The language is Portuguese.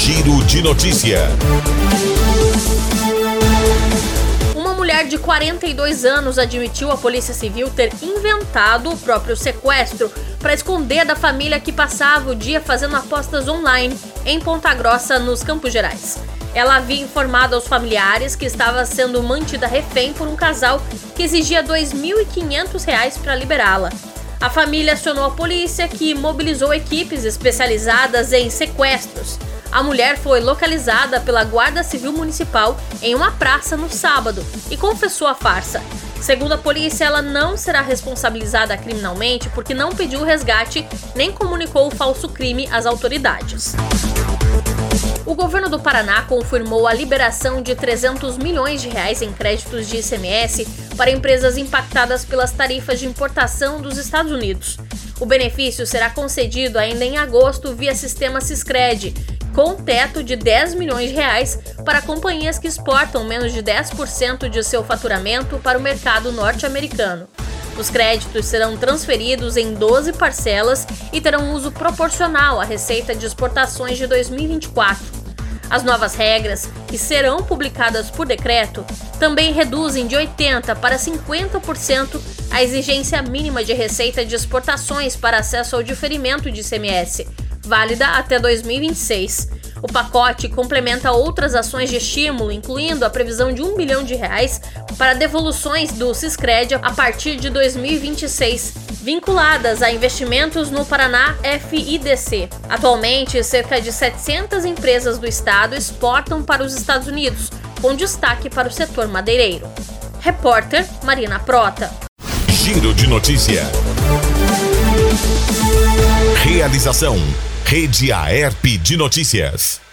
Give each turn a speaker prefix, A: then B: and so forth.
A: Giro de Notícia.
B: Uma mulher de 42 anos admitiu à Polícia Civil ter inventado o próprio sequestro para esconder da família que passava o dia fazendo apostas online em Ponta Grossa, nos Campos Gerais. Ela havia informado aos familiares que estava sendo mantida refém por um casal que exigia R$ 2.500 para liberá-la. A família acionou a polícia, que mobilizou equipes especializadas em sequestros. A mulher foi localizada pela Guarda Civil Municipal em uma praça no sábado e confessou a farsa. Segundo a polícia, ela não será responsabilizada criminalmente porque não pediu resgate nem comunicou o falso crime às autoridades. O governo do Paraná confirmou a liberação de R$ 300 milhões em créditos de ICMS para empresas impactadas pelas tarifas de importação dos Estados Unidos. O benefício será concedido ainda em agosto via sistema Siscred, com um teto de R$ 10 milhões para companhias que exportam menos de 10% de seu faturamento para o mercado norte-americano. Os créditos serão transferidos em 12 parcelas e terão uso proporcional à receita de exportações de 2024. As novas regras, que serão publicadas por decreto, também reduzem de 80% para 50% a exigência mínima de receita de exportações para acesso ao diferimento de ICMS, válida até 2026. O pacote complementa outras ações de estímulo, incluindo a previsão de R$ 1 bilhão para devoluções do Siscred a partir de 2026, vinculadas a investimentos no Paraná FIDC. Atualmente, cerca de 700 empresas do estado exportam para os Estados Unidos, com destaque para o setor madeireiro. Repórter Marina Prota.
A: Giro de Notícia. Realização: Rede Aerp de Notícias.